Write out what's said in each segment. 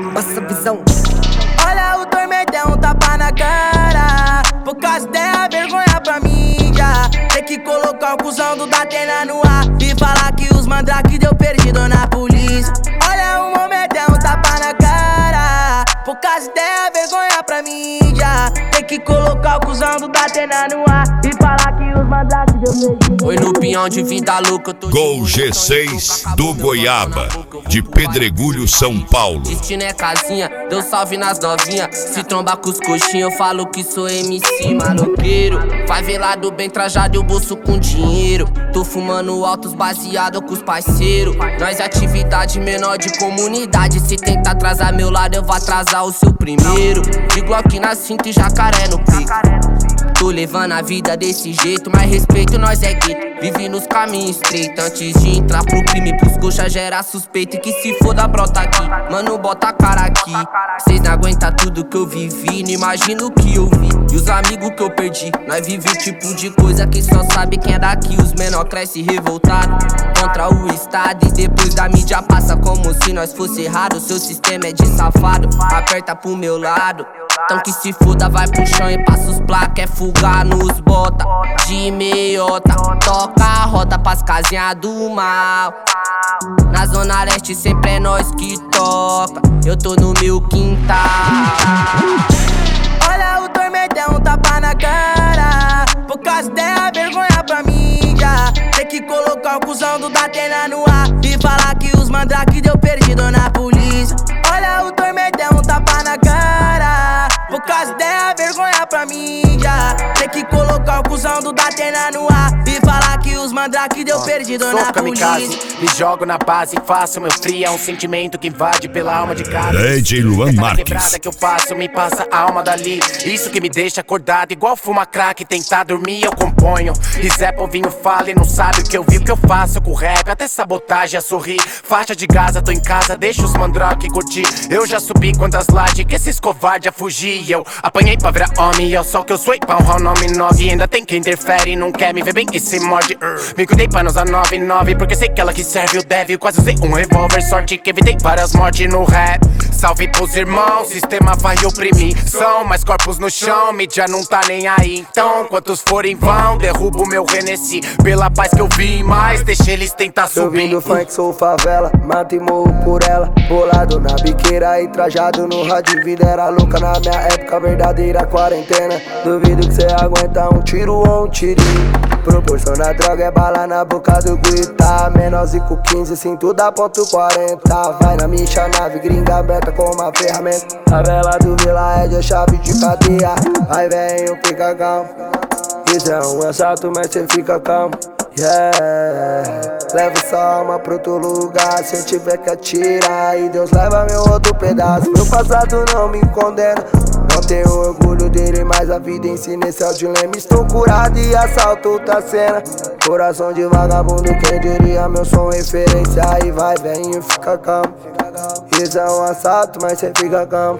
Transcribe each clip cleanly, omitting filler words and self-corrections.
Passa visão. Olha o tormentão, um tapa na cara. Por causa dela, vergonha pra mim já. Tem que colocar o cuzão do Datena no ar e falar que os mandrake deu perdido na polícia. Olha o momentão, um tapa na cara. Por causa dela, vergonha pra mim já. Tem que colocar o cuzão do Datena no ar e falar que os mandrake deu perdido. Oi no pinhão de vida louca, eu tô Gol G6 do Goiaba, de Pedregulho, São Paulo. Destino é casinha, deu salve nas novinha. Se trombar com os coxinhos, eu falo que sou MC maloqueiro. Favelado bem trajado e o bolso com dinheiro. Tô fumando altos baseado com os parceiros. Nós é atividade menor de comunidade. Se tentar atrasar meu lado, eu vou atrasar o seu primeiro. De Glock na cinta e jacaré no peito. Tô levando a vida desse jeito, mas respeito nós é gueto. Vive nos caminhos estreitos, antes de entrar pro crime. Pros coxa gera suspeito e que se foda brota aqui. Mano, bota a cara aqui. Cês não aguentam tudo que eu vivi, não imagino o que eu vi. E os amigos que eu perdi, nós vive o tipo de coisa que só sabe quem é daqui. Os menor cresce revoltado contra o estado. E depois da mídia passa como se nós fosse errado. Seu sistema é de safado, aperta pro meu lado. Então que se foda, vai pro chão e passa os placa. É fugar nos bota de meiota. Toca a roda pras casinhas do mal. Na zona leste sempre é nós que toca. Eu tô no meu quintal. Olha o tormentão, um tapa na cara. Por causa dela, vergonha pra mim já. Tem que colocar o cuzão do Datena no ar e falar que os mandrake deu perdido na polícia. Olha o tormentão, um tapa na cara. Por causa dela, vergonha pra mim já. Tem que colocar o cuzão do Datena no ar e falar que os mandrake deu perdido na polícia. Me jogo na base, faço meu free. É um sentimento que invade pela alma de cada. DJ Luan Marques. Quebrada que eu faço, me passa a alma dali. Isso que me deixa acordado, igual fuma crack. Tentar dormir, eu componho. E Zé Povinho fala e não sabe o que eu vi. O que eu faço com rap, até sabotagem a sorrir. Faixa de Gaza, tô em casa, deixa os mandrake curtir. Eu já subi quantas lajes que esses covardes a fugir. Eu apanhei pra virar homem, é o sol que eu sou e pau, o nome 9. Ainda tem quem interfere, não quer me ver bem e se morde. Me cuidei pra não usar 99, porque sei que ela que serve o deve. Quase usei um revólver, sorte que evitei várias mortes no rap. Salve pros irmãos, sistema vai oprimir. São mais corpos no chão, mídia não tá nem aí. Então, quantos forem vão, derrubo meu Renesci. Pela paz que eu vi, mas deixa eles tentar subir. Eu vim do funk, sou favela, mato e morro por ela. Bolado na biqueira e trajado no rádio. Vida era louca na minha época, verdadeira quarentena. Duvido que cê aguenta um tiro ou um tirinho. Proporciona droga é bala na boca do guita. Menorzinho com 15, cinto da ponto 40. Vai na minha nave, gringa aberta com uma ferramenta. A vela do Vila é de chave de cadeia. Vai velho, fica calmo. Isso é um assalto, mas cê fica calmo. Yeah. Leva sua alma pra outro lugar. Se eu tiver que atirar, e Deus leva meu outro pedaço. Meu passado não me condena. Não tenho orgulho dele, mas a vida ensina esse é o dilema. Estou curado e assalto outra cena. Coração de vagabundo, quem diria? Meu som referência. Aí vai, velhinho, fica calmo. Isso é um assalto, mas cê fica calmo.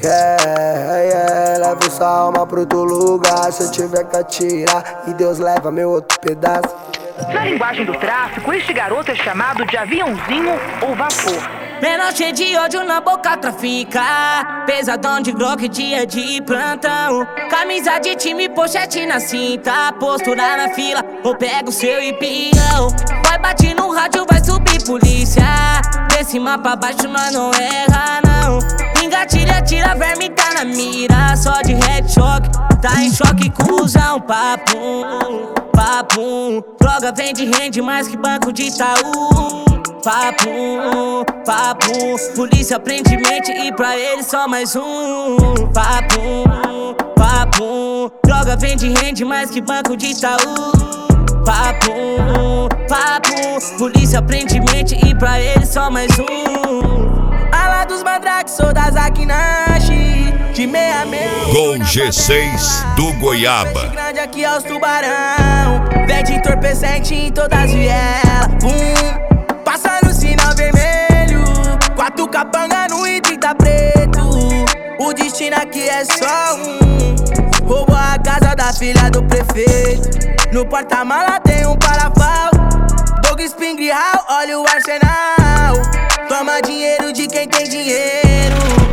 Yeah. Leva sua alma pra outro lugar. Se eu tiver que atirar, e Deus leva meu outro pedaço. Na linguagem do tráfico, este garoto é chamado de aviãozinho ou vapor. Menor cheio de ódio na boca trafica. Pesadão de Glock, dia de plantão. Camisa de time, pochete na cinta. Postura na fila, ou pega o seu empião. Vai bate no rádio, vai subir polícia. De cima pra baixo nós não erra não. Engatilha, tira, verme tá na mira. Só de headshot, tá em choque, cuzão. Papum, papum. Droga vende, rende mais que banco de Itaú. Papum, papum. Polícia prende mente e pra ele só mais um. Papum, papum. Droga vende, rende mais que banco de Itaú. Papum, papum. Polícia prende mente e pra ele só mais um. Ala dos mandrake, sou da Zakinashi. De 66. Gol G6 do Goiaba. Grande aqui aos tubarão. Vende entorpecente em todas as vielas. Passa no sinal vermelho. 4 capanga no I-30 preto. O destino aqui é só um. Roubou a casa da filha do prefeito. No porta-mala tem um parafal. Dog Spring Hall, olha o arsenal. Toma dinheiro de quem tem dinheiro.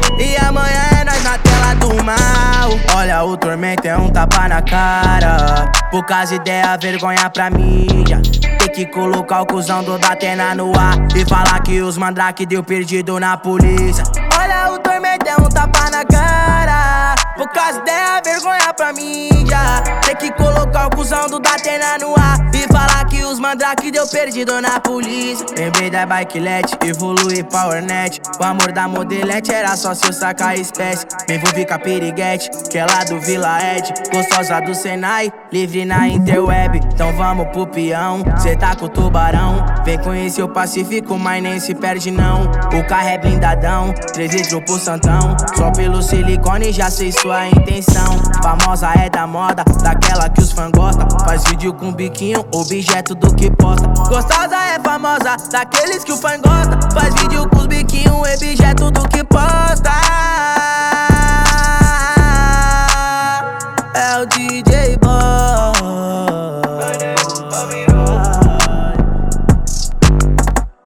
Olha o tormento, é um tapa na cara. Poucas ideias, vergonha pra mídia. Tem que colocar o cuzão do Datena no ar e falar que os mandrake deu perdido na polícia. Olha o tormento, é um tapa na cara. Poucas ideias, vergonha pra mídia. Tem que colocar o cuzão do Datena no ar e falar que os mandrake deu perdido na polícia. Lembrei da Bikelet, evolui Powernet. O amor da modelete era só se eu sacar a espécie. Me envolvi com a piriguete, que é lá do Vila Ed. Gostosa do Senai, livre na interweb. Então vamos pro peão, cê tá com o tubarão. Vem conhecer o Pacífico, mas nem se perde não. O carro é blindadão, 3 litros pro Santão. Só pelo silicone já sei sua intenção. Famosa é da moda, daquela que os fãs gostam. Faz vídeo com biquinho, objeto do que posta. Gostosa é famosa, daqueles que o fã gosta. Faz vídeo com os biquinhos, objeto do que posta. É o DJ Bom.